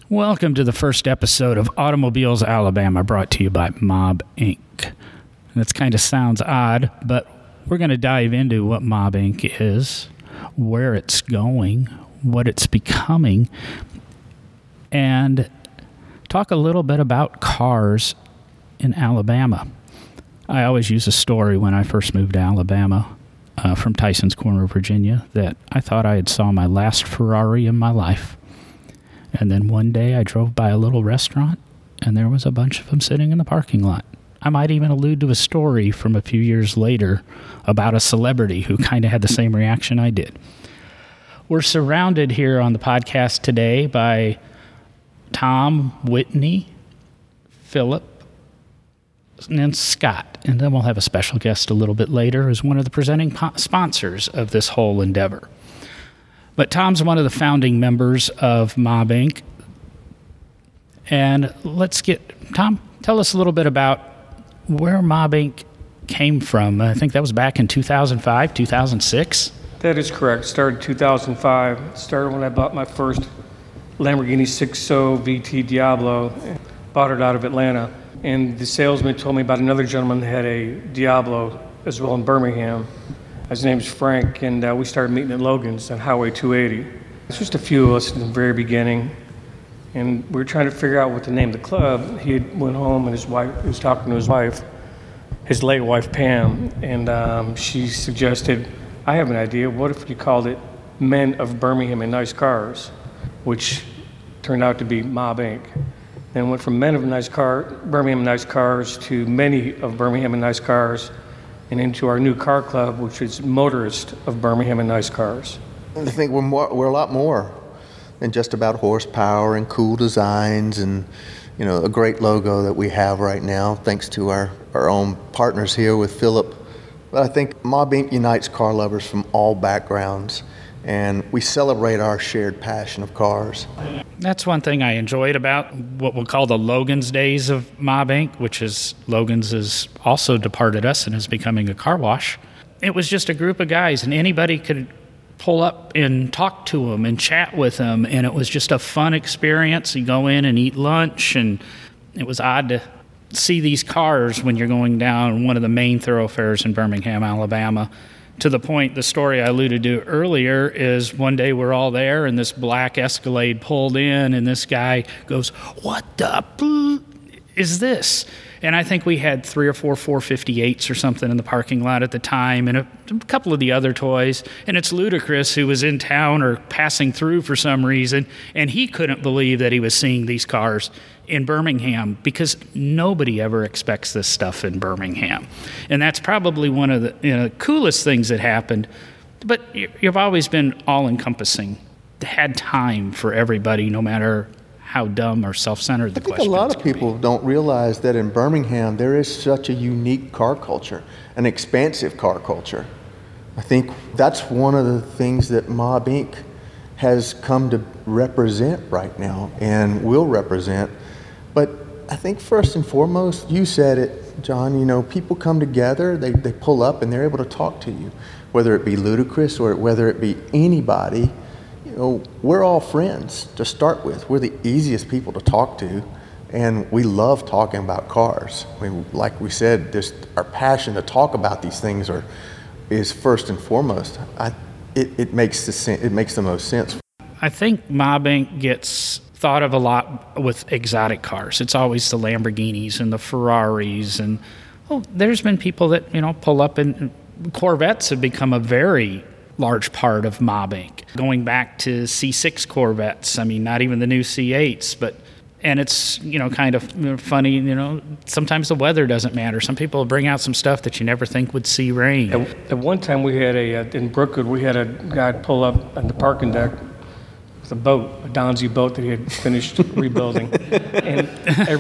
Welcome to the first episode of Automobiles Alabama, brought to you by Mob Inc. That kind of sounds odd, but we're going to dive into what Mob Inc. is, where it's going, what it's becoming, and talk a little bit about cars in Alabama. I always use a story when I first moved to Alabama from Tysons Corner, Virginia, that I thought I had saw my last Ferrari in my life. And then one day I drove by a little restaurant, and there was a bunch of them sitting in the parking lot. I might even allude to a story from a few years later about a celebrity who kind of had the same reaction I did. We're surrounded here on the podcast today by Tom, Whitney, Philip, and Scott. And then we'll have a special guest a little bit later as one of the presenting sponsors of this whole endeavor. But Tom's one of the founding members of Mob Inc. And Tom, tell us a little bit about where Mob Inc. came from. I think that was back in 2005, 2006. That is correct. Started 2005. Started when I bought my first Lamborghini 6.0 VT Diablo. Bought it out of Atlanta. And the salesman told me about another gentleman that had a Diablo as well in Birmingham. His name's Frank, and we started meeting at Logan's on Highway 280. It's just a few of us in the very beginning, and we were trying to figure out what to name the club. He went home, and he was talking to his wife, his late wife, Pam, and she suggested, I have an idea, what if you called it Men of Birmingham and Nice Cars, which turned out to be Mob Inc. Then went from Men of Birmingham and Nice Cars to Many of Birmingham and Nice Cars, and into our new car club, which is Motorist of Birmingham and Nice Cars. I think we're a lot more than just about horsepower and cool designs and, a great logo that we have right now, thanks to our own partners here with Philip. But I think Mob Inc. unites car lovers from all backgrounds, and we celebrate our shared passion of cars. That's one thing I enjoyed about what we'll call the Logan's days of Mob Inc., which is Logan's has also departed us and is becoming a car wash. It was just a group of guys, and anybody could pull up and talk to them and chat with them, and it was just a fun experience. You go in and eat lunch, and it was odd to see these cars when you're going down one of the main thoroughfares in Birmingham, Alabama. To the point, the story I alluded to earlier is one day we're all there and this black Escalade pulled in and this guy goes, "What the is this?" And I think we had 3 or 4 458s or something in the parking lot at the time and a couple of the other toys. And it's Ludacris, who was in town or passing through for some reason, and he couldn't believe that he was seeing these cars in Birmingham because nobody ever expects this stuff in Birmingham. And that's probably one of the coolest things that happened. But you've always been all-encompassing, had time for everybody, no matter how dumb or self-centered the question is. I think a lot of people don't realize that in Birmingham there is such a unique car culture, an expansive car culture. I think that's one of the things that Mob Inc. has come to represent right now and will represent. But I think first and foremost, you said it, John, people come together, they pull up and they're able to talk to you, whether it be Ludacris or whether it be anybody. We're all friends to start with. We're the easiest people to talk to, and we love talking about cars. Like we said, just our passion to talk about these things is first and foremost. It makes the most sense. I think Mob Inc. gets thought of a lot with exotic cars. It's always the Lamborghinis and the Ferraris, and there's been people that pull up, and Corvettes have become a very large part of Mob Inc. Going back to C6 Corvettes, not even the new C8s, and it's kind of funny. Sometimes the weather doesn't matter. Some people bring out some stuff that you never think would see rain. At one time, we had in Brookwood, we had a guy pull up on the parking deck with a boat, a Donzi boat that he had finished rebuilding, and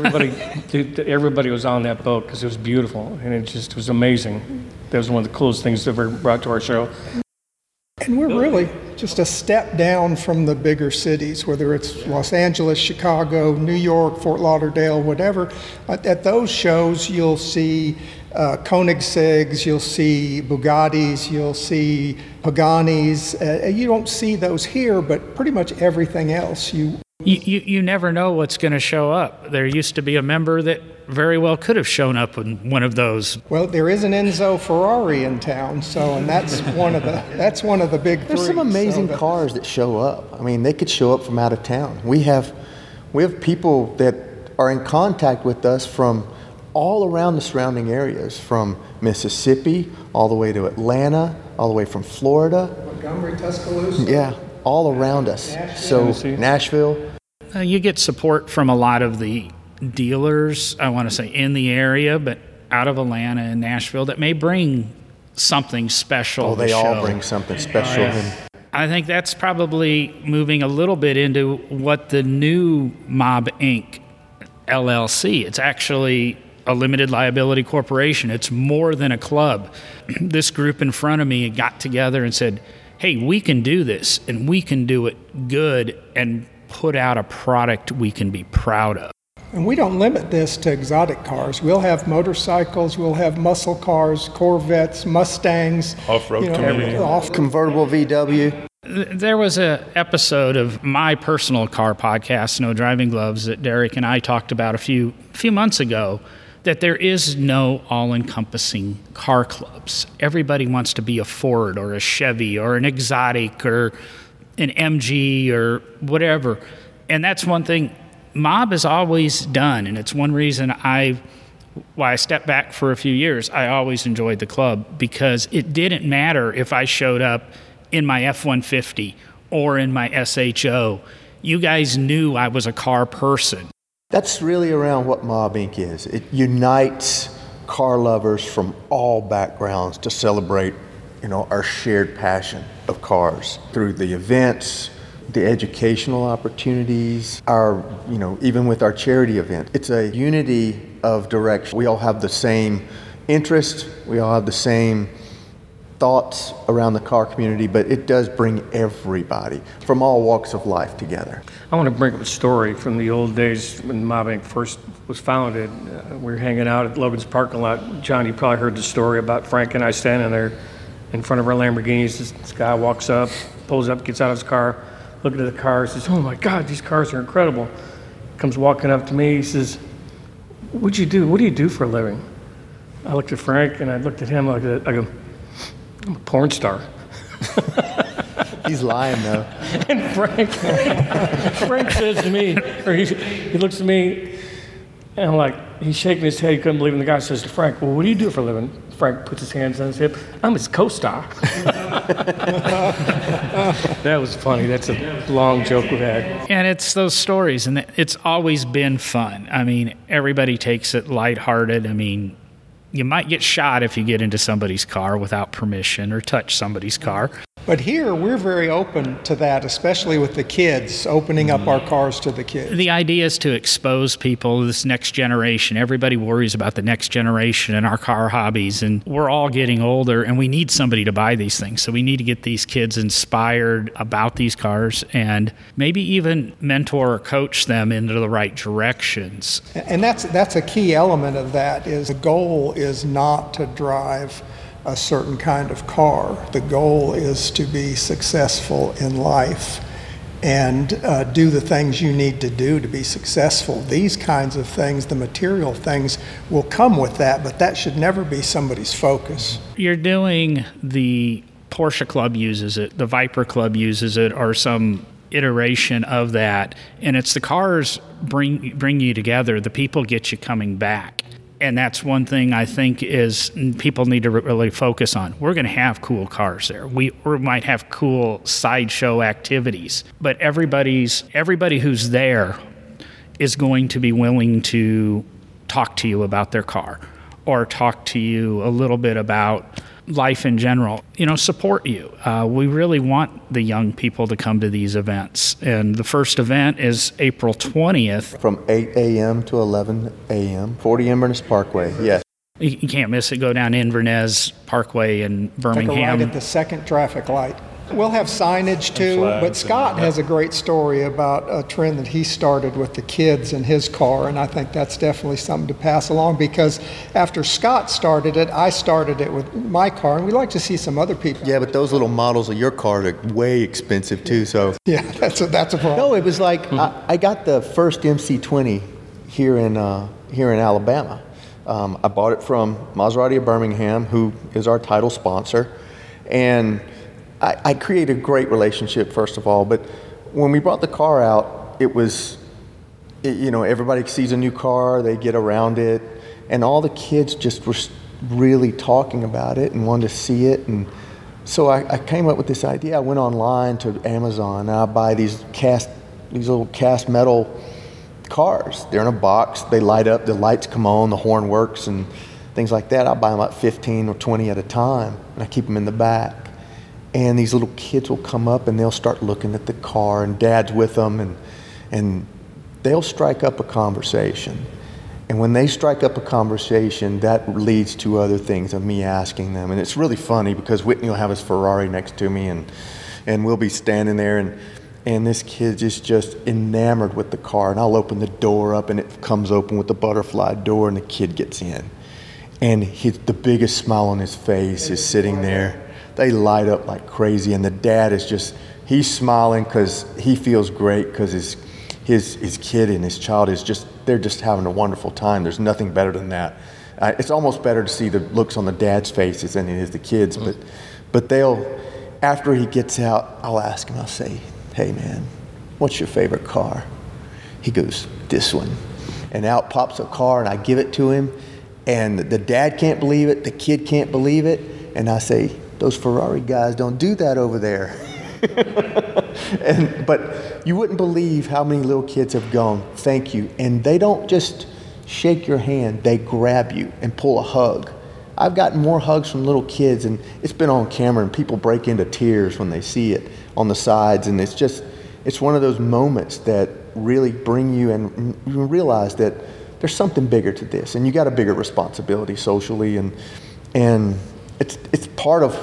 everybody was on that boat because it was beautiful and it just was amazing. That was one of the coolest things ever brought to our show. And we're really just a step down from the bigger cities, whether it's Los Angeles, Chicago, New York, Fort Lauderdale, whatever. At those shows, you'll see Koenigseggs, you'll see Bugattis, you'll see Paganis. You don't see those here, but pretty much everything else you You never know what's going to show up. There used to be a member that very well could have shown up in one of those. Well, there is an Enzo Ferrari in town, and that's one of the big three. There's some amazing So cars that show up. I mean, they could show up from out of town. We have people that are in contact with us from all around the surrounding areas, from Mississippi all the way to Atlanta, all the way from Florida. Montgomery, Tuscaloosa. Yeah, all around us. So Nashville. You get support from a lot of the dealers, I want to say, in the area, but out of Atlanta and Nashville that may bring something special. Oh, they to all show. bring something special. I think that's probably moving a little bit into what the new Mob Inc. LLC. It's actually a limited liability corporation. It's more than a club. This group in front of me got together and said, hey, we can do this, and we can do it good and put out a product we can be proud of. And we don't limit this to exotic cars. We'll have motorcycles, we'll have muscle cars, Corvettes, Mustangs. Off-road community. Convertible VW. There was an episode of my personal car podcast, No Driving Gloves, that Derek and I talked about a few months ago, that there is no all-encompassing car clubs. Everybody wants to be a Ford or a Chevy or an exotic or an MG or whatever. And that's one thing Mob has always done, and it's one reason why I stepped back for a few years. I always enjoyed the club because it didn't matter if I showed up in my F-150 or in my SHO. You guys knew I was a car person. That's really around what Mob Inc. is. It unites car lovers from all backgrounds to celebrate, our shared passion of cars through the events, the educational opportunities, even with our charity event. It's a unity of direction. We all have the same interest. We all have the same thoughts around the car community, but it does bring everybody from all walks of life together. I want to bring up a story from the old days when Mob Inc. first was founded. We were hanging out at Logan's parking lot. John, you probably heard the story about Frank and I standing there in front of our Lamborghinis. This guy walks up, pulls up, gets out of his car, looking at the car, says, "Oh my God, these cars are incredible." Comes walking up to me, he says, "What'd you do? What do you do for a living?" I looked at Frank and I looked at him. I go, "I'm a porn star." He's lying though. And Frank says to me, or he looks at me, and I'm like, he's shaking his head, he couldn't believe it. And the guy says to Frank, "Well, what do you do for a living?" Frank puts his hands on his hip. "I'm his co-star." That was funny. That's a long joke we've had. And it's those stories, and it's always been fun. I mean, everybody takes it lighthearted. I mean, you might get shot if you get into somebody's car without permission or touch somebody's car. But here, we're very open to that, especially with the kids, opening up our cars to the kids. The idea is to expose people to this next generation. Everybody worries about the next generation and our car hobbies, and we're all getting older, and we need somebody to buy these things. So we need to get these kids inspired about these cars and maybe even mentor or coach them into the right directions. And that's a key element of that, is the goal is not to drive a certain kind of car. The goal is to be successful in life and do the things you need to do to be successful. These kinds of things, the material things, will come with that, but that should never be somebody's focus. You're doing the Porsche Club uses it, the Viper Club uses it, or some iteration of that, and it's the cars bring you together. The people get you coming back. And that's one thing I think is people need to really focus on. We're going to have cool cars there. We might have cool sideshow activities, but everybody who's there is going to be willing to talk to you about their car or talk to you a little bit about life in general, support you. We really want the young people to come to these events. And the first event is April 20th. From 8 a.m. to 11 a.m., 40 Inverness Parkway, yes. You can't miss it. Go down Inverness Parkway in Birmingham. Take a ride at the second traffic light. We'll have signage too, but Scott has a great story about a trend that he started with the kids in his car, and I think that's definitely something to pass along, because after Scott started it, I started it with my car, and we'd like to see some other people. Yeah, but those little models of your car are way expensive too, so. Yeah, that's a problem. No, it was like, I got the first MC20 here in Alabama. I bought it from Maserati of Birmingham, who is our title sponsor, and I created a great relationship, first of all, but when we brought the car out, it was, everybody sees a new car, they get around it, and all the kids just were really talking about it and wanted to see it. And so I came up with this idea. I went online to Amazon, and I buy these little cast metal cars. They're in a box, they light up, the lights come on, the horn works, and things like that. I buy them about 15 or 20 at a time, and I keep them in the back. And these little kids will come up and they'll start looking at the car, and Dad's with them, and they'll strike up a conversation. And when they strike up a conversation, that leads to other things of me asking them. And it's really funny because Whitney will have his Ferrari next to me, and we'll be standing there, and this kid is just enamored with the car. And I'll open the door up, and it comes open with the butterfly door, and the kid gets in. And the biggest smile on his face is sitting there. They light up like crazy, and the dad is he's smiling because he feels great because his kid and his child they're just having a wonderful time. There's nothing better than that. It's almost better to see the looks on the dad's faces than it is the kids, but after he gets out, I'll ask him, I'll say, "Hey man, what's your favorite car?" He goes, "This one." And out pops a car, and I give it to him, and the dad can't believe it, the kid can't believe it, and I say, "Those Ferrari guys don't do that over there." But you wouldn't believe how many little kids have gone, "Thank you." And they don't just shake your hand, they grab you and pull a hug. I've gotten more hugs from little kids, and it's been on camera, and people break into tears when they see it on the sides. And it's one of those moments that really bring you, and you realize that there's something bigger to this, and you got a bigger responsibility socially, and it's part of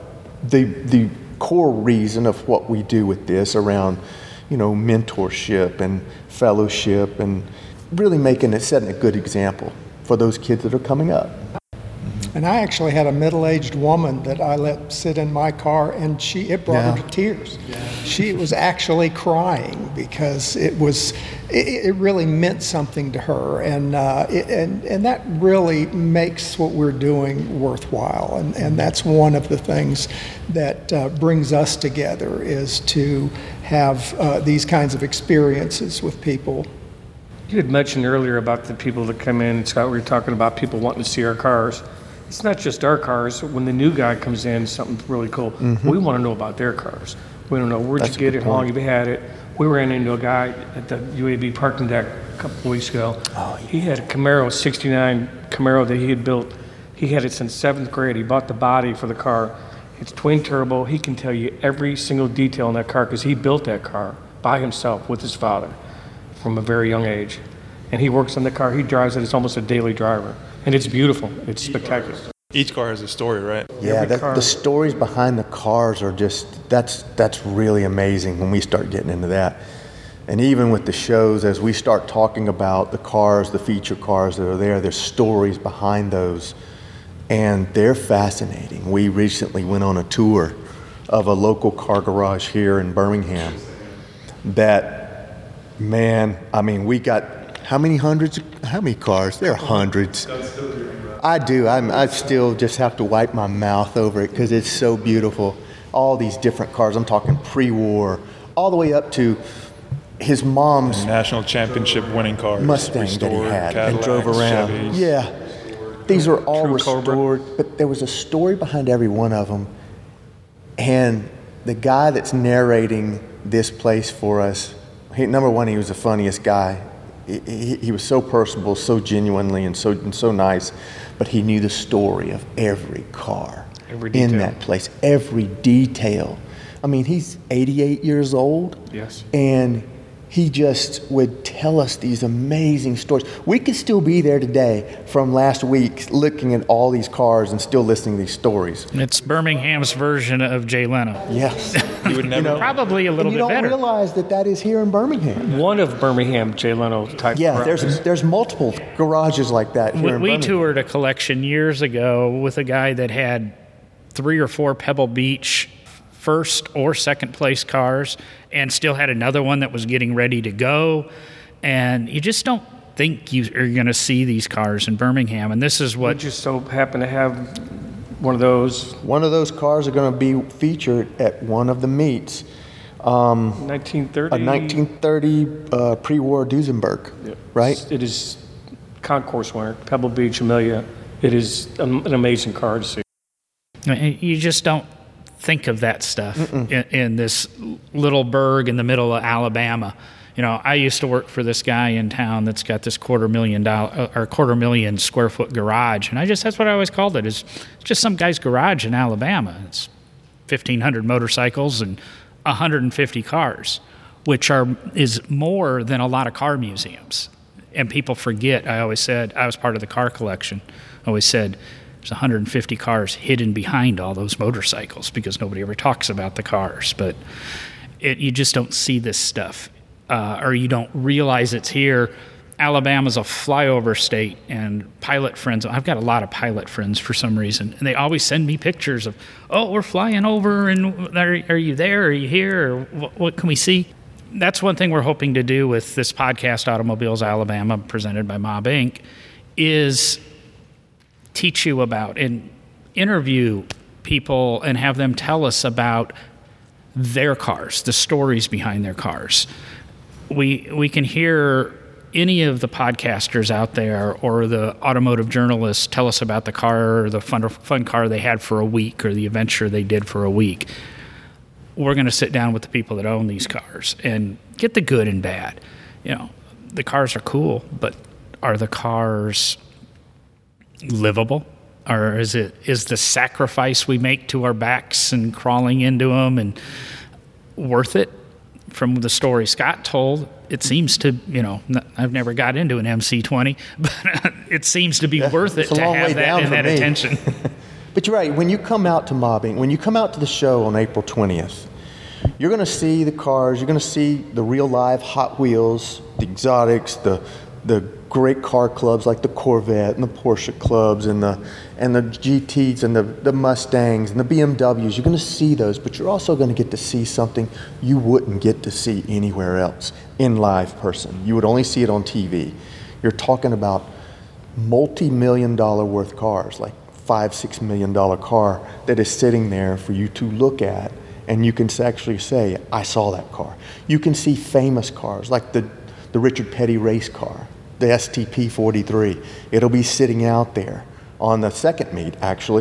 the core reason of what we do with this around, mentorship and fellowship, and really setting a good example for those kids that are coming up. And I actually had a middle-aged woman that I let sit in my car, and it brought her to tears. Yeah. She was actually crying because it really meant something to her, and that really makes what we're doing worthwhile. And that's one of the things that brings us together, is to have these kinds of experiences with people. You had mentioned earlier about the people that come in, Scott, we were talking about people wanting to see our cars. It's not just our cars. When the new guy comes in, something's really cool. Mm-hmm. We want to know about their cars. We don't know where'd you get it, how long have you had it. We ran into a guy at the UAB parking deck a couple of weeks ago. Oh, yeah. He had a Camaro, 69 Camaro that he had built. He had it since 7th grade. He bought the body for the car. It's twin turbo. He can tell you every single detail in that car because he built that car by himself with his father from a very young age. And he works on the car. He drives it. It's almost a daily driver. And it's beautiful. It's spectacular. Each car has a story, right? Yeah, the stories behind the cars are that's really amazing when we start getting into that. And even with the shows, as we start talking about the cars, the feature cars that are there's stories behind those, and they're fascinating. We recently went on a tour of a local car garage here in Birmingham we got how many cars? There are hundreds. I do. I still just have to wipe my mouth over it because it's so beautiful. All these different cars. I'm talking pre-war, all the way up to his mom's national championship winning cars, Mustang that he had Cadillacs, and drove around. Chevys. Yeah, these are all True restored, Cobra. but there was a story behind every one of them. And the guy that's narrating this place for us, number one, he was the funniest guy. He was so personable, so genuinely, and so nice, but he knew the story of every car in that place, every detail. I mean, he's 88 years old. Yes. And he just would tell us these amazing stories. We could still be there today from last week looking at all these cars and still listening to these stories. It's Birmingham's version of Jay Leno. Yes. You would never. Probably a little And you bit don't better. realize that is here in Birmingham. One of Birmingham Jay Leno type. Yeah, garages. there's multiple garages like that here in We Birmingham. toured a collection years ago with a guy that had 3 or 4 Pebble Beach first or second place cars and still had another one that was getting ready to go. And you just don't think you are going to see these cars in Birmingham. And this is We what just so happen to have one of those. One of those cars are going to be featured at one of the meets. 1930. A 1930 pre-war Duesenberg, right? It is concourse winner, Pebble Beach, Amelia. It is an amazing car to see. you just don't think of that stuff in this little burg in the middle of Alabama. You know, I used to work for this guy in town that's got this $250,000 square foot garage, and that's what I always called it. It's just some guy's garage in Alabama. It's 1,500 motorcycles and 150 cars, which is more than a lot of car museums. And people forget. I always said I was part of the car collection. I always said there's 150 cars hidden behind all those motorcycles because nobody ever talks about the cars. But you just don't see this stuff. Or you don't realize it's here. Alabama's a flyover state, and pilot friends, I've got a lot of pilot friends for some reason, and they always send me pictures of, oh, we're flying over, and are you there, are you here, or what can we see? That's one thing we're hoping to do with this podcast, Automobiles Alabama, presented by Mob Inc., is teach you about and interview people and have them tell us about their cars, the stories behind their cars. We can hear any of the podcasters out there or the automotive journalists tell us about the car or the fun car they had for a week or the adventure they did for a week. We're going to sit down with the people that own these cars and get the good and bad. You know, the cars are cool, but are the cars livable? Or is the sacrifice we make to our backs and crawling into them and worth it? From the story Scott told, it seems to, I've never got into an MC20, but it seems to be worth it it's a to long way have that down and for that me. attention. But you're right. When you come out to mobbing, when you come out to the show on April 20th, you're going to see the cars. You're going to see the real live Hot Wheels, the exotics, the great car clubs like the Corvette and the Porsche clubs and the GTs and the Mustangs and the BMWs. You're going to see those, but you're also going to get to see something you wouldn't get to see anywhere else in live person. You would only see it on TV. You're talking about multi-million-dollar worth cars, like $5-6 million car that is sitting there for you to look at, and you can actually say, I saw that car. You can see famous cars like the Richard Petty race car, the STP 43. It'll be sitting out there on the second meet, actually.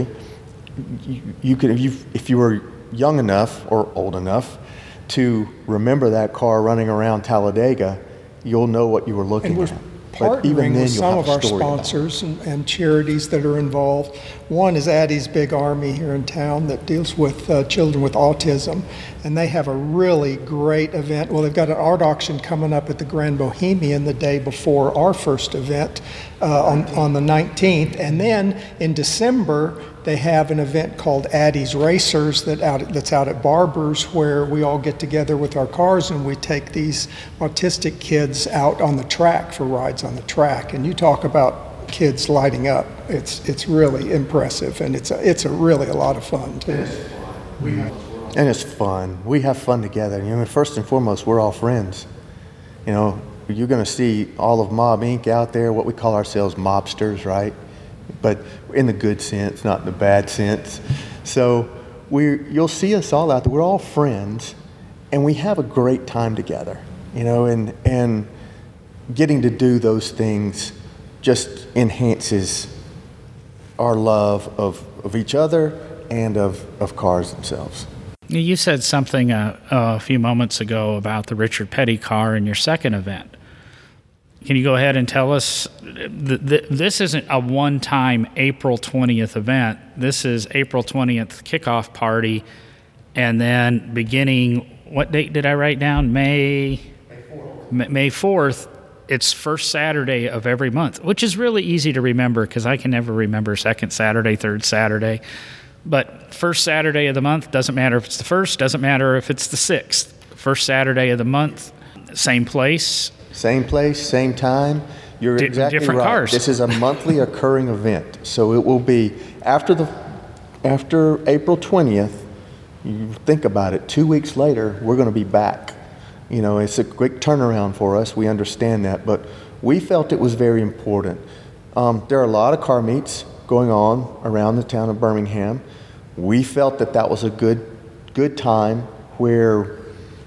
You could, if you were young enough or old enough to remember that car running around Talladega, you'll know what you were looking at. But even Partnering then, with you'll some have of a our story about it. sponsors and charities that are involved. One is Addie's Big Army here in town that deals with children with autism, and they have a really great event. Well, they've got an art auction coming up at the Grand Bohemian the day before our first event on the 19th, and then in December they have an event called Addie's Racers that's out at Barber's, where we all get together with our cars and we take these autistic kids out on the track for rides on the track. And you talk about kids lighting up. It's really impressive, and it's really a lot of fun too. And it's fun. We have fun together. First and foremost, we're all friends. You're going to see all of Mob Inc. out there, what we call ourselves mobsters, right? But in the good sense, not in the bad sense. So you'll see us all out there. We're all friends, and we have a great time together. And getting to do those things just enhances our love of each other and of cars themselves. You said something a few moments ago about the Richard Petty car in your second event. Can you go ahead and tell us, this isn't a one-time April 20th event. This is April 20th kickoff party, and then beginning, what date did I write down? May May 4th, it's first Saturday of every month, which is really easy to remember because I can never remember second Saturday, third Saturday. But first Saturday of the month, doesn't matter if it's the first, doesn't matter if it's the 6th. First Saturday of the month, same place. Same place, same time. You're exactly different right. cars. This is a monthly occurring event. So it will be after April 20th, you think about it, 2 weeks later, we're going to be back. You know, it's a quick turnaround for us. We understand that. But we felt it was very important. There are a lot of car meets going on around the town of Birmingham. We felt that was a good time where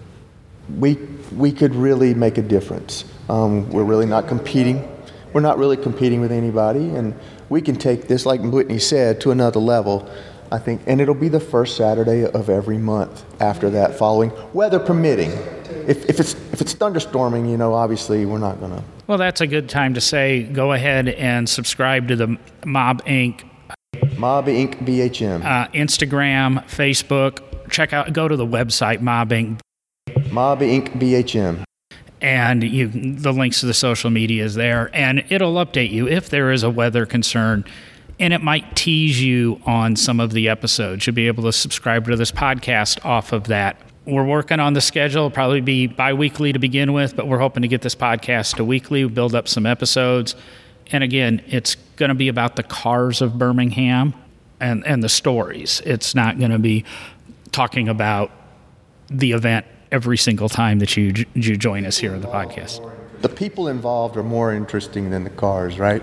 we could really make a difference. We're really not competing. We're not really competing with anybody, and we can take this, like Whitney said, to another level, I think. And it'll be the first Saturday of every month after that, following, weather permitting. If it's thunderstorming, you know, obviously we're not gonna. Well, that's a good time to say, go ahead and subscribe to the Mob Inc. Mob Inc. BHM. Instagram, Facebook. Go to the website Mob Inc. Mob Inc. BHM. And the links to the social media is there, and it'll update you if there is a weather concern, and it might tease you on some of the episodes. You'll be able to subscribe to this podcast off of that. We're working on the schedule. It'll probably be bi-weekly to begin with, but we're hoping to get this podcast to weekly, build up some episodes. And again, it's going to be about the cars of Birmingham and the stories. It's not going to be talking about the event every single time that you join us here on the podcast. The people involved are more interesting than the cars, right?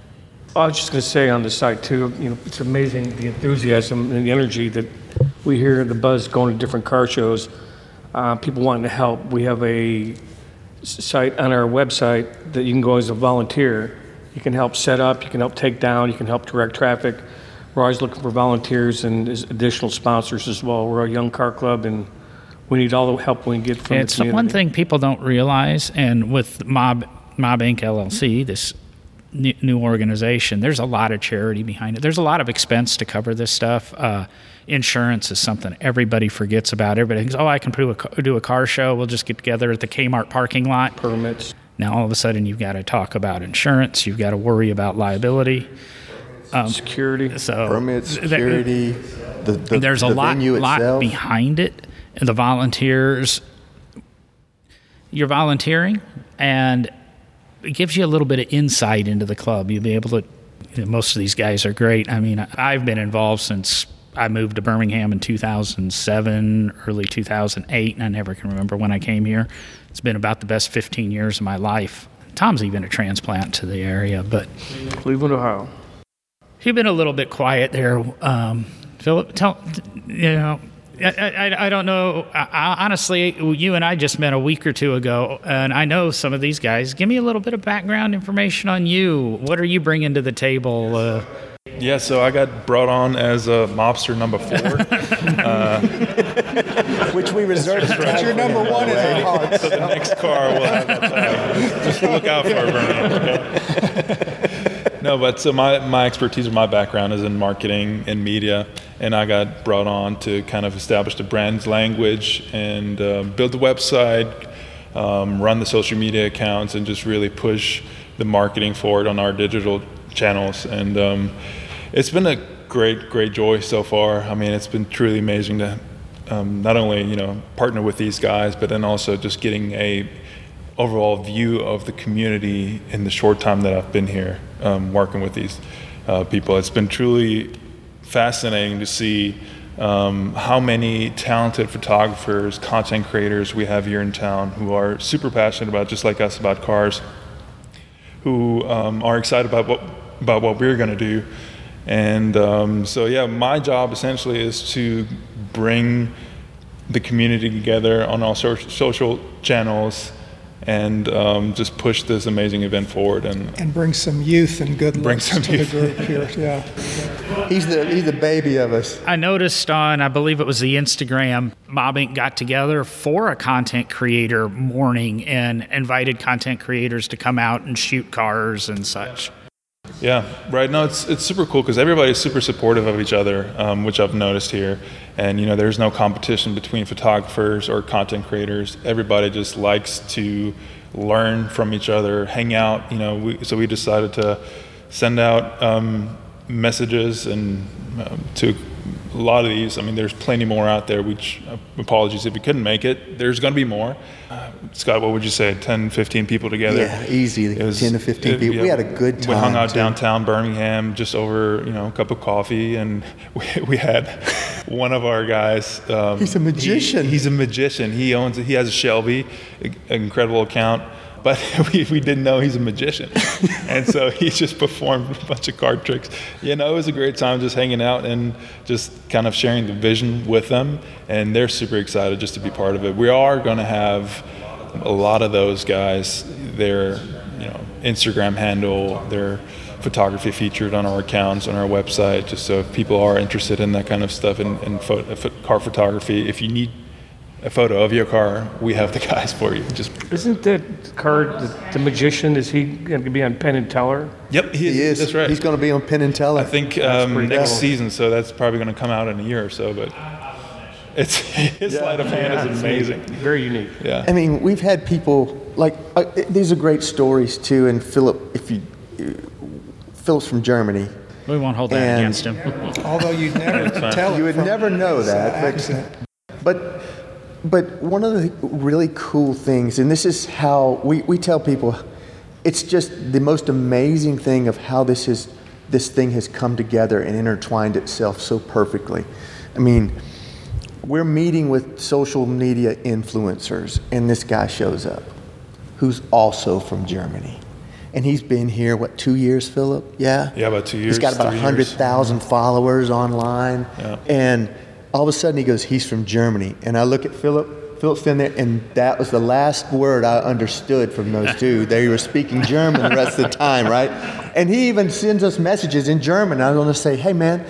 I was just going to say on the site too, you know, it's amazing the enthusiasm and the energy that we hear, the buzz going to different car shows, people wanting to help. We have a site on our website that you can go as a volunteer. You can help set up, you can help take down, you can help direct traffic. We're always looking for volunteers and additional sponsors as well. We're a young car club, and we need all the help we can get from the community. It's one thing people don't realize, and with Mob Inc. LLC, this new organization, there's a lot of charity behind it. There's a lot of expense to cover this stuff. Insurance is something everybody forgets about. Everybody thinks, I can do a car show. We'll just get together at the Kmart parking lot. Permits. Now, all of a sudden, you've got to talk about insurance. You've got to worry about liability. Security. So Permits, security, there's a lot behind it. And the volunteers, you're volunteering, and it gives you a little bit of insight into the club. You'll be able to, most of these guys are great. I mean, I've been involved since I moved to Birmingham in 2007, early 2008, and I never can remember when I came here. It's been about the best 15 years of my life. Tom's even a transplant to the area, but Cleveland, Ohio. You've been a little bit quiet there, Philip. I don't know. Honestly, you and I just met a week or two ago, and I know some of these guys. Give me a little bit of background information on you. What are you bringing to the table? Yeah, so I got brought on as a mobster number 4. Which we reserve. But you're number one in our hearts. So the next car will have that. Just look out for it, okay? No, but so my expertise or my background is in marketing and media, and I got brought on to kind of establish the brand's language and build the website, run the social media accounts, and just really push the marketing forward on our digital channels. And it's been a great joy so far. I mean, it's been truly amazing to not only partner with these guys, but then also just getting a overall view of the community in the short time that I've been here working with these people. It's been truly fascinating to see how many talented photographers, content creators we have here in town who are super passionate about, just like us, about cars, who are excited about what we're going to do. And so yeah, my job essentially is to bring the community together on all social channels and just push this amazing event forward and bring some youth and good looks to the group here. Yeah, he's the baby of us. I noticed on, I believe it was the Instagram, Mob Inc. got together for a content creator morning and invited content creators to come out and shoot cars and such. Yeah, right. No, it's super cool because everybody's super supportive of each other, which I've noticed here. And there's no competition between photographers or content creators. Everybody just likes to learn from each other, hang out. So we decided to send out messages and to a lot of these. I mean, there's plenty more out there, which apologies if we couldn't make it. There's going to be more. Scott, what would you say, 10, 15 people together? Yeah, easy, 10 to 15 people. Yeah, we had a good time. We hung out too. downtown Birmingham just over, a cup of coffee, and we had one of our guys. He's a magician. He's a magician. He has a Shelby, an incredible account. But we didn't know he's a magician. And so he just performed a bunch of card tricks. It was a great time just hanging out and just kind of sharing the vision with them. And they're super excited just to be part of it. We are going to have a lot of those guys, their Instagram handle, their photography featured on our accounts, on our website, just so if people are interested in that kind of stuff and car photography, if you need a photo of your car, we have the guys for you. Isn't that card the magician? Is he going to be on Penn and Teller? Yep, He is. That's right. He's going to be on Penn and Teller. I think pretty next cool. season, so that's probably going to come out in a year or so. But it's his sleight of hand is amazing. Very unique. Yeah. I mean, we've had people these are great stories too. And Philip's from Germany. We won't hold that And- against him. Although you'd never tell it You would from never know his, that, accent. But one of the really cool things, and this is how we tell people, it's just the most amazing thing of how this thing has come together and intertwined itself so perfectly. I mean, we're meeting with social media influencers, and this guy shows up, who's also from Germany. And he's been here, 2 years, Philip? Yeah? Yeah, about 2 years. He's got about 3 years. 100,000 followers online. Yeah. And all of a sudden he goes, he's from Germany. And I look at Philip. Philip's in there, and that was the last word I understood from those two. They were speaking German the rest of the time, right? And he even sends us messages in German. I want to say, hey, man,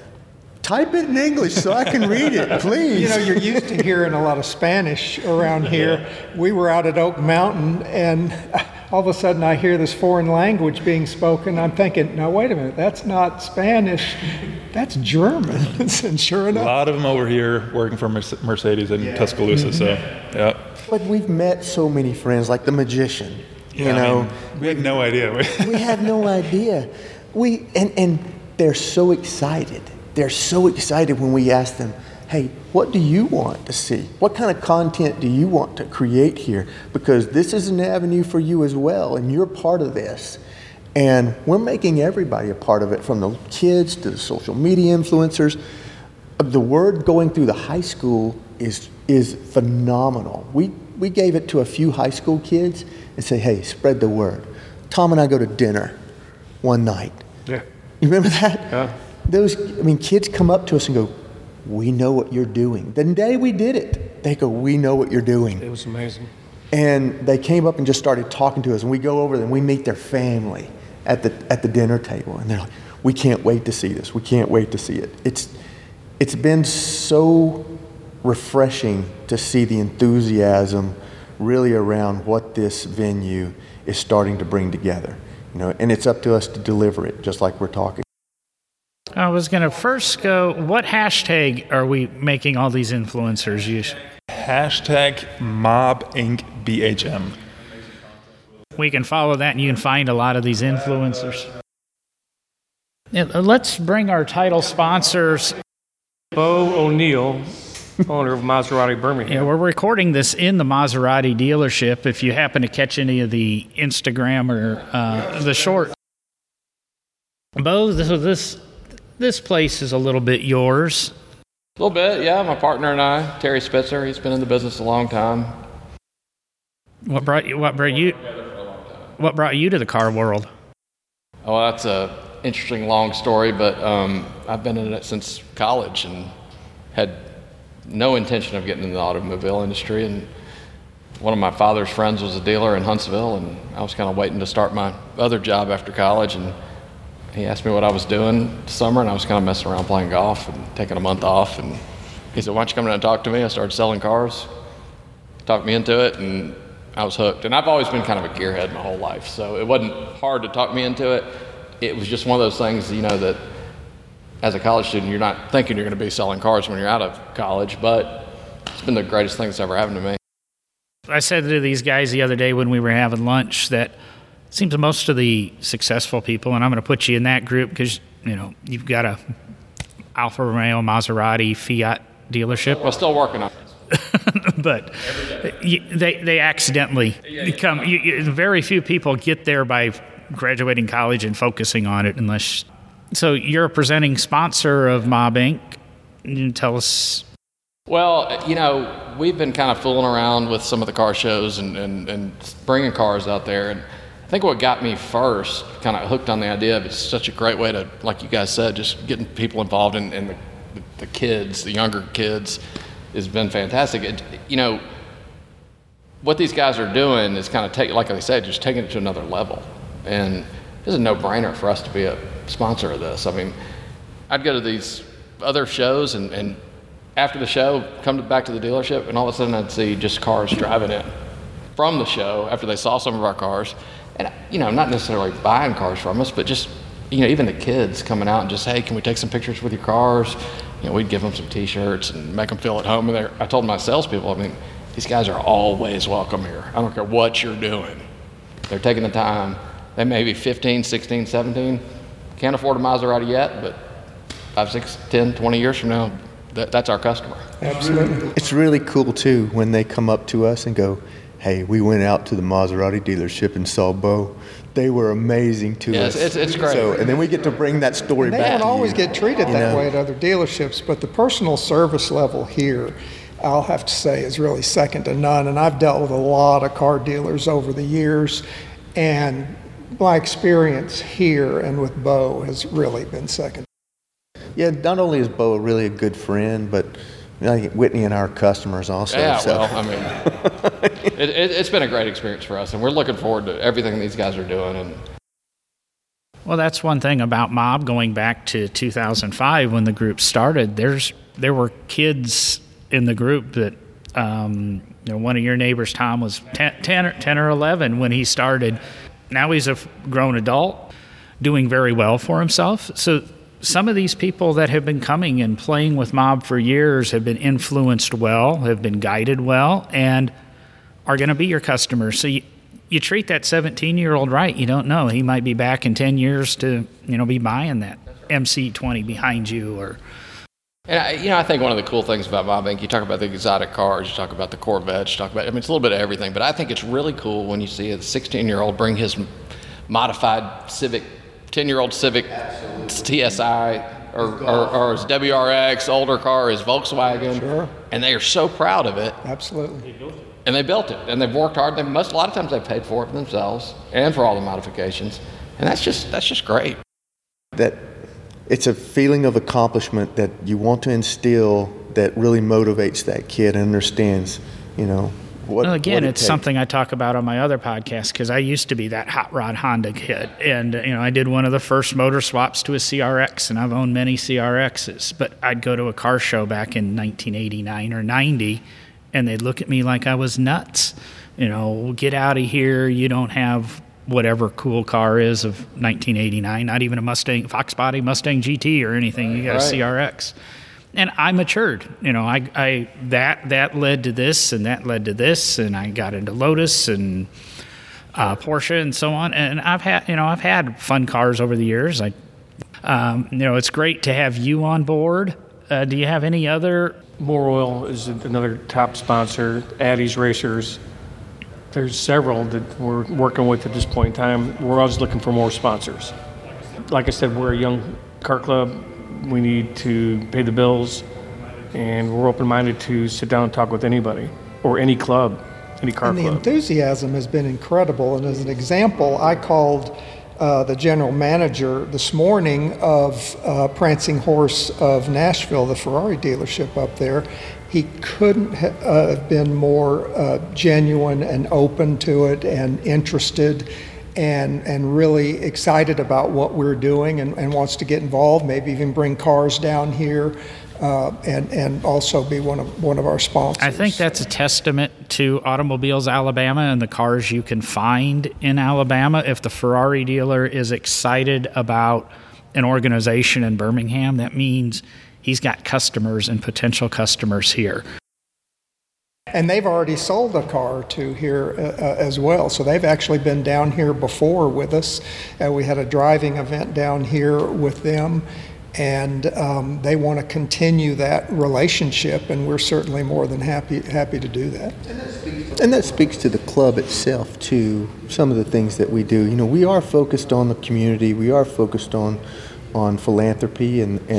type it in English so I can read it, please. You're used to hearing a lot of Spanish around here. We were out at Oak Mountain, and all of a sudden I hear this foreign language being spoken. I'm thinking, no, wait a minute, that's not Spanish, that's German. And sure A enough, lot of them over here working for Mercedes in Tuscaloosa. So, yeah. But we've met so many friends, like the magician. I mean, we had no idea. We had no idea. And they're so excited. They're so excited when we ask them, hey, what do you want to see? What kind of content do you want to create here? Because this is an avenue for you as well, and you're part of this. And we're making everybody a part of it, from the kids to the social media influencers. The word going through the high school is phenomenal. We gave it to a few high school kids and say, hey, spread the word. Tom and I go to dinner one night. Yeah. You remember that? Yeah. Kids come up to us and go, we know what you're doing. The day we did it, they go, we know what you're doing. It was amazing. And they came up and just started talking to us, and we go over there and we meet their family at the dinner table, and they're like, we can't wait to see this. We can't wait to see it. It's been so refreshing to see the enthusiasm really around what this venue is starting to bring together. And it's up to us to deliver it, just like we're talking. I was going to first go, what hashtag are we making all these influencers use? Hashtag Mob Inc. BHM. We can follow that, and you can find a lot of these influencers. Yeah, let's bring our title sponsors. Bo O'Neill, owner of Maserati Birmingham. Yeah, we're recording this in the Maserati dealership. If you happen to catch any of the Instagram or the short. Bo, this place is a little bit yours. A little bit, yeah. My partner and I, Terry Spitzer, he's been in the business a long time. What brought you to the car world? Oh, that's a interesting long story, but I've been in it since college and had no intention of getting in the automobile industry. And one of my father's friends was a dealer in Huntsville, and I was kind of waiting to start my other job after college. And he asked me what I was doing this summer, and I was kind of messing around playing golf and taking a month off. And he said, why don't you come down and talk to me? I started selling cars, talked me into it, and I was hooked. And I've always been kind of a gearhead my whole life, so it wasn't hard to talk me into it. It was just one of those things, that as a college student, you're not thinking you're going to be selling cars when you're out of college, but it's been the greatest thing that's ever happened to me. I said to these guys the other day when we were having lunch that it seems most of the successful people, and I'm going to put you in that group because, you've got a Alfa Romeo, Maserati, Fiat dealership. We're still working on it. But they accidentally become, very few people get there by graduating college and focusing on it unless. So you're a presenting sponsor of Mob Inc. Can you tell us? Well, we've been kind of fooling around with some of the car shows and bringing cars out there. And I think what got me first, kind of hooked on the idea of it's such a great way to, like you guys said, just getting people involved in the kids, the younger kids, has been fantastic. What these guys are doing is kind of like I said, just taking it to another level. And it's a no-brainer for us to be a sponsor of this. I mean, I'd go to these other shows and after the show, come back to the dealership, and all of a sudden I'd see just cars driving in from the show after they saw some of our cars. And, not necessarily buying cars from us, but just, even the kids coming out and just, hey, can we take some pictures with your cars? We'd give them some T-shirts and make them feel at home. And I told my salespeople, these guys are always welcome here. I don't care what you're doing. They're taking the time. They may be 15, 16, 17. Can't afford a Maserati yet, but 5, 6, 10, 20 years from now, that's our customer. Absolutely. It's really cool, too, when they come up to us and go, hey, we went out to the Maserati dealership and saw Bo. They were amazing to us. Yes, it's great. And then we get to bring that story They back. don't always get treated that way at other dealerships, but the personal service level here, I'll have to say, is really second to none. And I've dealt with a lot of car dealers over the years, and my experience here and with Bo has really been second. Yeah, not only is Bo really a good friend, but Whitney and our customers also. Yeah, so. It's been a great experience for us, and we're looking forward to everything these guys are doing. And Well, that's one thing about Mob going back to 2005 when the group started. There were kids in the group that, one of your neighbors, Tom, was 10 or 11 when he started. Now he's a grown adult, doing very well for himself. So some of these people that have been coming and playing with Mob for years have been influenced well, have been guided well, and are going to be your customers. So you treat that 17-year-old right. You don't know. He might be back in 10 years to, be buying that MC20 behind you. And I think one of the cool things about Mob Inc., you talk about the exotic cars, you talk about the Corvettes, you talk about, it's a little bit of everything, but I think it's really cool when you see a 16-year-old bring his modified Civic, 10-year-old Civic TSI or his WRX, older car, his Volkswagen. Sure. And they are so proud of it. Absolutely. And they built it, and they've worked hard. A lot of times they've paid for it themselves and for all the modifications. And that's just great. That it's a feeling of accomplishment that you want to instill that really motivates that kid and understands, what Well, again, what it it's takes. something I talk about on my other podcast because I used to be that hot rod Honda kid. And, I did one of the first motor swaps to a CRX, and I've owned many CRXs. But I'd go to a car show back in 1989 or 90, and they'd look at me like I was nuts. Get out of here. You don't have whatever cool car is of 1989, not even a Mustang, Fox Body Mustang GT or anything. You got a CRX. And I matured, I that led to this, and that led to this, and I got into Lotus and Porsche and so on. And I've had fun cars over the years. It's great to have you on board. Do you have any other? More Oil is another top sponsor. Addies Racers. There's several that we're working with at this point in time. We're always looking for more sponsors. Like I said, we're a young car club. We need to pay the bills, and we're open-minded to sit down and talk with anybody or any club, any car And the club. enthusiasm has been incredible. And as an example, I called the general manager this morning of Prancing Horse of Nashville, the Ferrari dealership up there. He couldn't have been more genuine and open to it and interested and really excited about what we're doing and wants to get involved, maybe even bring cars down here and also be one of our sponsors. I think that's a testament to Automobiles Alabama and the cars you can find in Alabama. If the Ferrari dealer is excited about an organization in Birmingham, that means he's got customers and potential customers here. And they've already sold a car or two here as well. So they've actually been down here before with us. We had a driving event down here with them, and they want to continue that relationship, and we're certainly more than happy to do that. And that speaks to the club itself too. Some of the things that we do. We are focused on the community. We are focused on philanthropy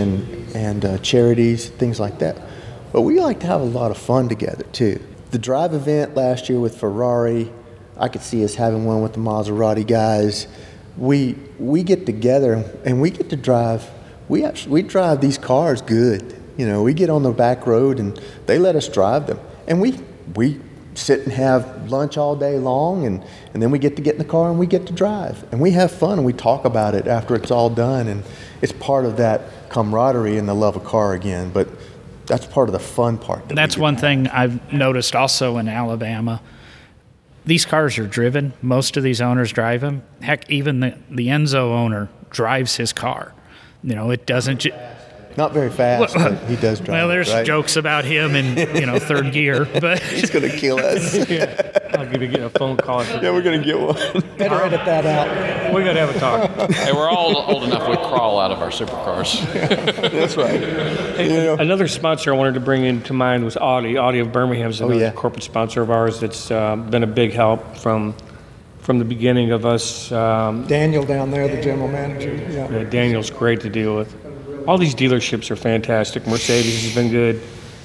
and charities, things like that. But we like to have a lot of fun together too. The drive event last year with Ferrari, I could see us having one with the Maserati guys. We get together and we get to drive. We drive these cars good. We get on the back road and they let us drive them, and we sit and have lunch all day long, and then we get in the car and we get to drive, and we have fun and we talk about it after it's all done, and it's part of that camaraderie and the love of car again. But that's part of the fun part. That's one thing I've noticed also in Alabama. These cars are driven. Most of these owners drive them. Heck, even the Enzo owner drives his car. It doesn't. Not very fast, but he does drive. Well, there's right? jokes about him in third gear, but He's going to kill us. I'll give you a phone call. Yeah, we're going to get one. Better edit that out. We got to have a talk. Hey, we're all old enough we crawl out of our supercars. That's right. Another sponsor I wanted to bring into mind was Audi. Audi of Birmingham is another yeah. corporate sponsor of ours that's been a big help from the beginning of us. Daniel down there, the general manager. Yeah. Daniel's great to deal with. All these dealerships are fantastic. Mercedes has been good.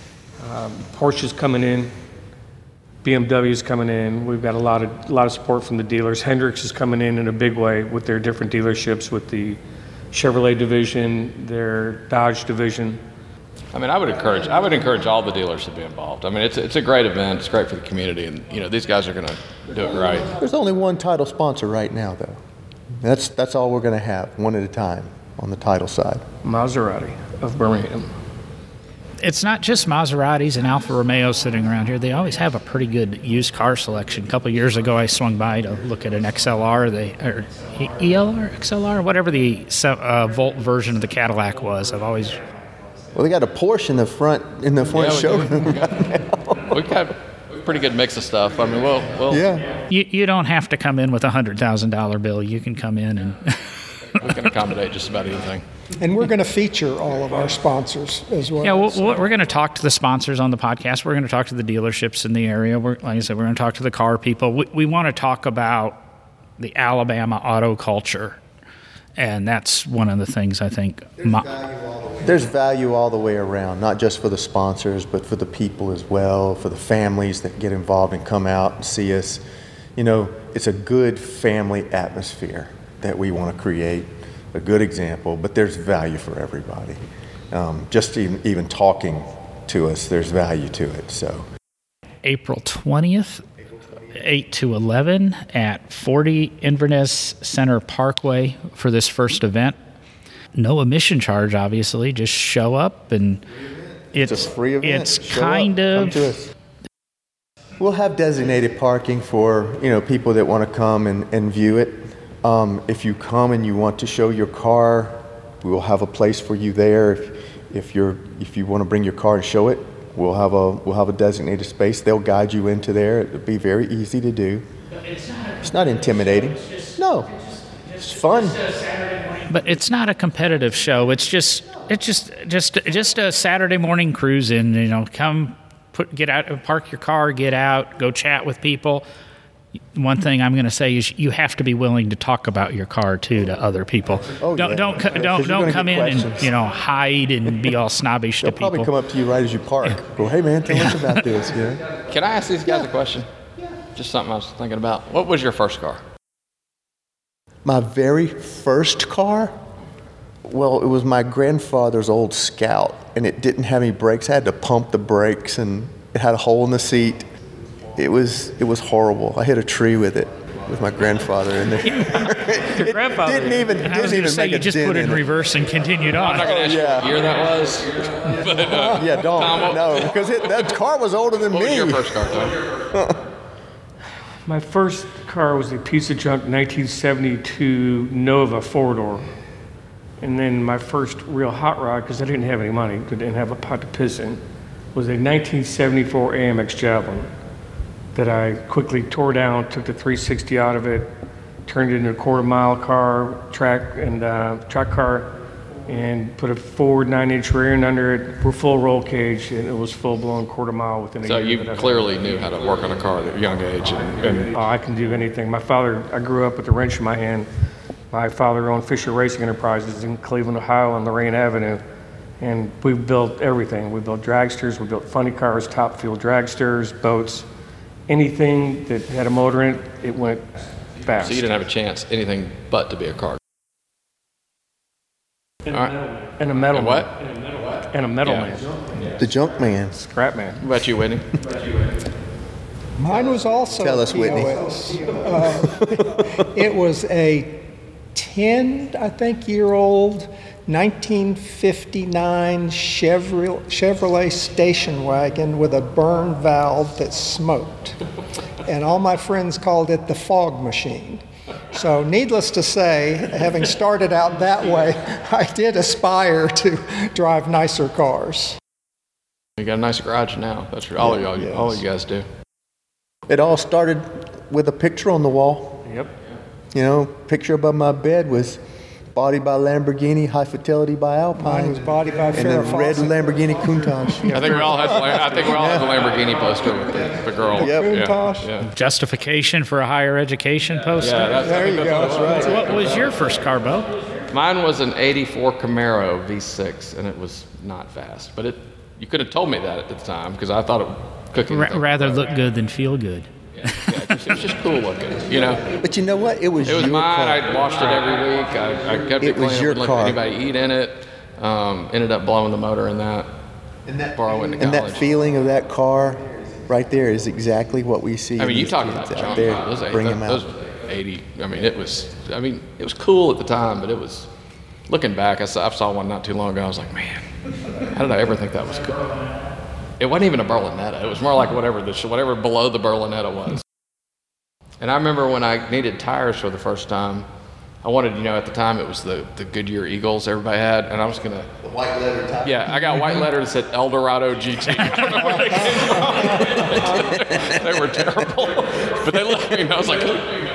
Porsche's coming in. BMW's coming in. We've got a lot of support from the dealers. Hendrix is coming in a big way with their different dealerships, with the Chevrolet division, their Dodge division. I mean, I would encourage all the dealers to be involved. I mean, it's a great event. It's great for the community, and these guys are going to do it right. There's only one title sponsor right now, though. That's all we're going to have, one at a time on the title side. Maserati of Birmingham. it's not just Maseratis and Alfa Romeos sitting around here. They always have a pretty good used car selection. A couple of years ago, I swung by to look at an XLR, or ELR, XLR, whatever the Volt version of the Cadillac was. Well, they got a Porsche in the front showroom. We got a pretty good mix of stuff. I mean, we'll Yeah. You don't have to come in with a $100,000 bill. You can come in and we can accommodate just about anything. And we're going to feature all of our sponsors as well. yeah. We're going to talk to the sponsors on the podcast. We're going to talk to the dealerships in the area. Like I said, we're going to talk to the car people. We want to talk about the Alabama auto culture, and that's one of the things I think. There's value all the way around, not just for the sponsors, but for the people as well, for the families that get involved and come out and see us. You know, it's a good family atmosphere that we want to create, a good example, but there's value for everybody. Just even talking to us, there's value to it. So, April 20th, 8 to 11 at 40 Inverness Center Parkway for this first event. No admission charge, obviously. Just show up, and it's a free event. It's Show kind up. of. Come to us. We'll have designated parking for people that want to come and view it. If you come and you want to show your car, we will have a place for you there. If you want to bring your car and show it, we'll have a designated space. They'll guide you into there. It'll be very easy to do. It's not intimidating. No, it's fun. But it's not a competitive show. It's just a Saturday morning cruise in. Come, get out, park your car, get out, go chat with people. One thing I'm going to say is you have to be willing to talk about your car too to other people. Oh, Don't come in and hide and be all snobbish They'll to people. probably come up to you right as you park. Go, hey man, tell us about this. Can I ask these guys a question? Just something I was thinking about. What was your first car? My very first car? Well, it was my grandfather's old Scout, and it didn't have any brakes. I had to pump the brakes, and it had a hole in the seat. It was horrible. I hit a tree with it, with my grandfather in there. Your grandfather didn't even I was going to say make you a just dent put it in it. reverse and continued I'm not on. going to ask you yeah. what year that was. But, Yeah, don't. Tom, No, because that car was older than what was me. your first car, Tom? My first car was a piece of junk 1972 Nova four-door. And then my first real hot rod, because I didn't have any money, I didn't have a pot to piss in, was a 1974 AMX Javelin that I quickly tore down, took the 360 out of it, turned it into a quarter-mile car, track car, and put a forward 9-inch rear end under it for full roll cage, and it was full-blown quarter-mile within a So year. you clearly knew how to work on a car at a young age. And I can do anything. I grew up with a wrench in my hand. My father owned Fisher Racing Enterprises in Cleveland, Ohio on Lorraine Avenue. And we built everything. We built dragsters, we built funny cars, top fuel dragsters, boats, anything that had a motor in it, it went fast. so you didn't have a chance, anything but to be a car. All right. And a metal And what? man. And a metal Yeah. man. The junk man. Scrap man. What about you, Whitney? Mine was also Tell us, Whitney. POS. It was a 10, I think, year old 1959 Chevrolet station wagon with a burn valve that smoked. And all my friends called it the fog machine. So needless to say, having started out that way, I did aspire to drive nicer cars. You got a nice garage now. That's all Yes. all you guys do. It all started with a picture on the wall. Yep. You know, picture above my bed was body by Lamborghini, high fidelity by Alpine. Mine was body by and the Farrah red Fawcett. Lamborghini Countach. I think we all have. The Lamborghini poster with the girl. Yep. Countach. Yeah. Justification for a higher education poster. Yeah, that's, There you go. That's right. What was your first car, Bo? Mine was an '84 Camaro V6, and it was not fast. But you could have told me that at the time because I thought it cooking. Rather look good than feel good. Yeah, it was just cool looking, you know. But you know what? It was It was your mine. car. I washed it every week. I kept it It was clean. your I wouldn't car. let anybody eat in it. Ended up blowing the motor in that. Before I went to And college. that feeling of that car right there is exactly what we see. I mean, in you these talk kids about out junk. there. Those, Bring them those out. were 80. I mean, it was cool at the time, but it was. Looking back, I saw one not too long ago. I was like, man, how did I ever think that was cool? It wasn't even a Berlinetta. It was more like whatever below the Berlinetta was. And I remember when I needed tires for the first time, I wanted, at the time it was the Goodyear Eagles everybody had, and I was gonna. The white letter tire. Yeah, I got white letter that said Eldorado GT. I don't know where they came from. They were terrible, but they let me. I was like,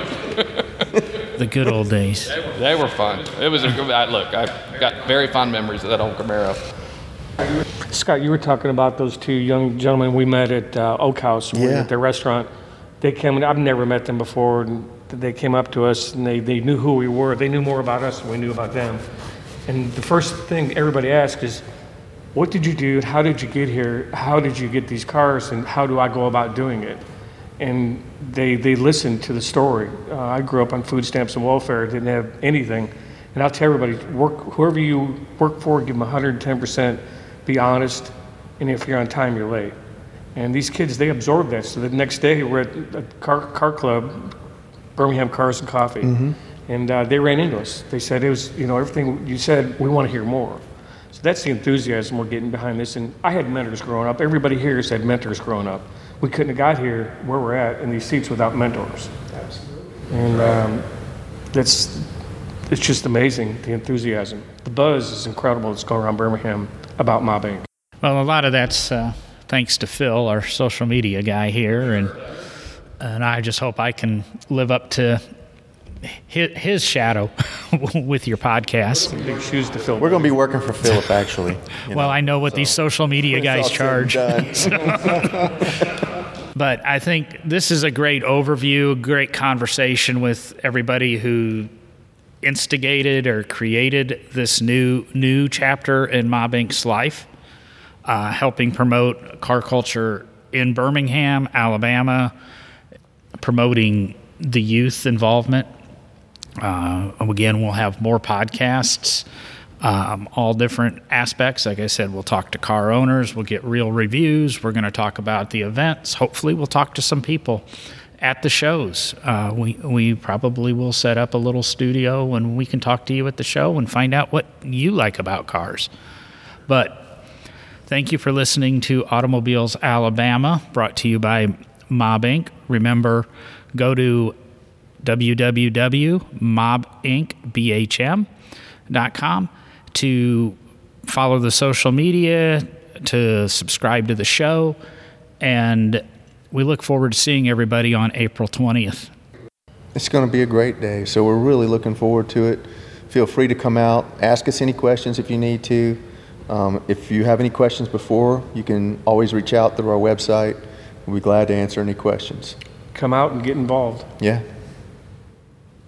The good old days. they were fun. It was a good. Look, I got very fond memories of that old Camaro. Scott, you were talking about those two young gentlemen we met at Oak House. We were Yeah. at their restaurant. They came, I've never met them before, and they came up to us and they knew who we were. They knew more about us than we knew about them. And the first thing everybody asks is, what did you do? How did you get here? How did you get these cars? And how do I go about doing it? And they listened to the story. I grew up on food stamps and welfare, didn't have anything. And I'll tell everybody, whoever you work for, give them 110%, be honest, and if you're on time, you're late. And these kids, they absorbed that. So the next day, we're at a car club, Birmingham Cars and Coffee, and they ran into us. They said, it was, everything you said, we want to hear more. So that's the enthusiasm we're getting behind this. And I had mentors growing up. Everybody here has had mentors growing up. We couldn't have got here where we're at in these seats without mentors. Absolutely. And it's just amazing, the enthusiasm. The buzz is incredible that's going around Birmingham about Mob Inc. Well, a lot of that's thanks to Phil, our social media guy here, and I just hope I can live up to his shadow with your podcast. Big shoes to fill. We're going to be working for Philip, actually. Well, I know what these social media guys charge. But I think this is a great overview, great conversation with everybody who instigated or created this new chapter in Mob Inc.'s life, helping promote car culture in Birmingham, Alabama, promoting the youth involvement. Again, we'll have more podcasts, all different aspects. Like I said, we'll talk to car owners, we'll get real reviews, we're going to talk about the events. Hopefully we'll talk to some people at the shows. We probably will set up a little studio and we can talk to you at the show and find out what you like about cars. But thank you for listening to Automobiles Alabama, brought to you by Mob Inc. Remember, go to www.mobincbhm.com to follow the social media, to subscribe to the show. And we look forward to seeing everybody on April 20th. It's going to be a great day, so we're really looking forward to it. Feel free to come out, ask us any questions if you need to. If you have any questions before, you can always reach out through our website. We'll be glad to answer any questions. Come out and get involved. Yeah.